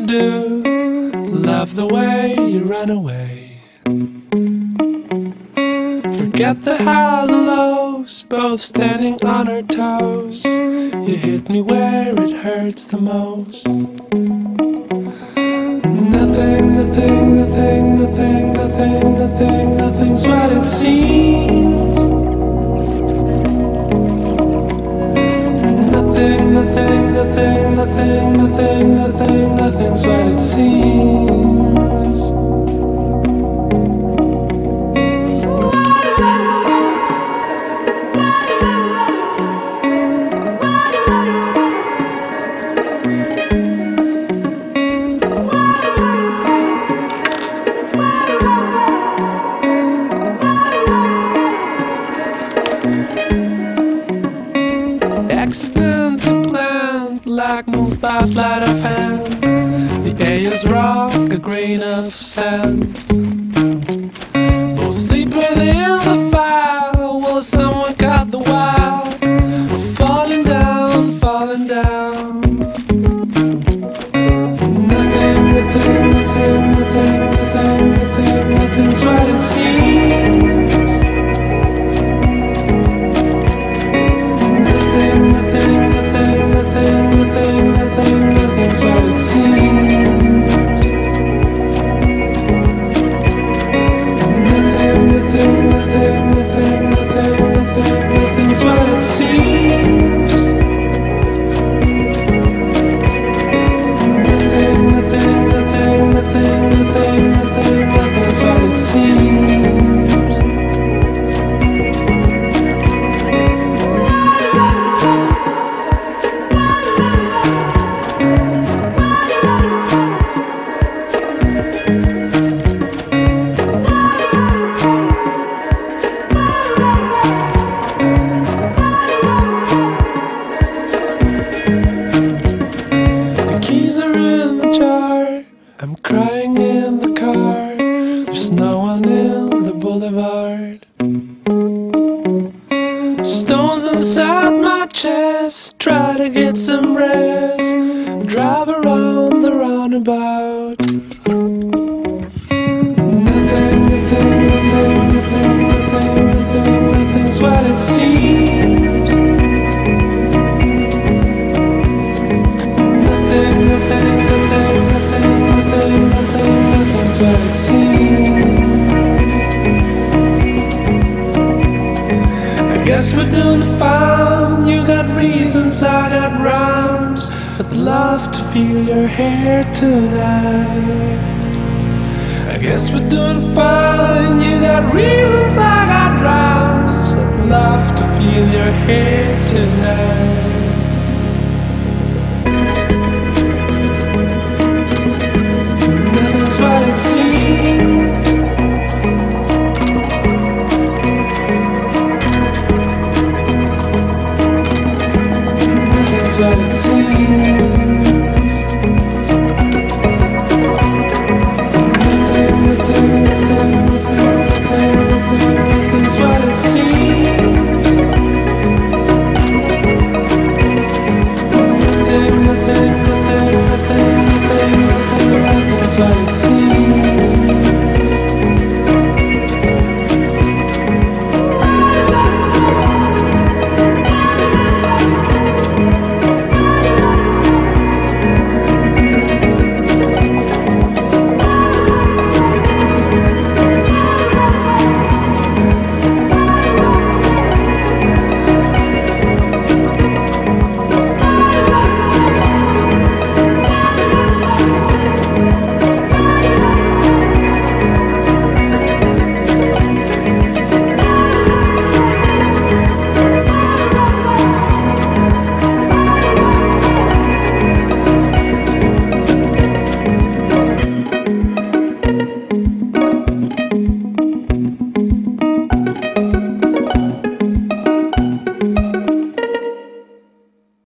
do. Love the way you run away. Forget the highs and lows, both standing on our toes. You hit me where it hurts the most. Nothing, nothing, nothing, nothing, nothing, nothing, nothing's what it seems. Nothing, nothing, nothing, nothing, nothing, nothing, nothing's what it seems. Accidents are planned, like moved by sleight of hand. The air is rock, a grain of sand. Both sleep within the fire. Will someone cut the wire? Falling down, falling down. Nothing, nothing, nothing, nothing, nothing, nothing, nothing's what it seems. Nothing's what it seems. Nothing, nothing, nothing, nothing, nothing, nothing, nothing's what it seems. Nothing, nothing, nothing, nothing, nothing, nothing, nothing's what it seems. I'm crying in the car. There's no one in the boulevard. Stones inside my chest. Try to get some rest. Drive around the roundabout. Nothing, nothing, nothing, nothing, nothing, nothing, nothing's what it seems. Nothing, nothing, nothing, nothing, nothing, nothing's what it seems. I guess we're doing fine. You got reasons, I got rhymes. I'd love to feel your hair tonight. I guess we're doing fine. You got reasons, I got rhymes. I'd love to feel your hair tonight.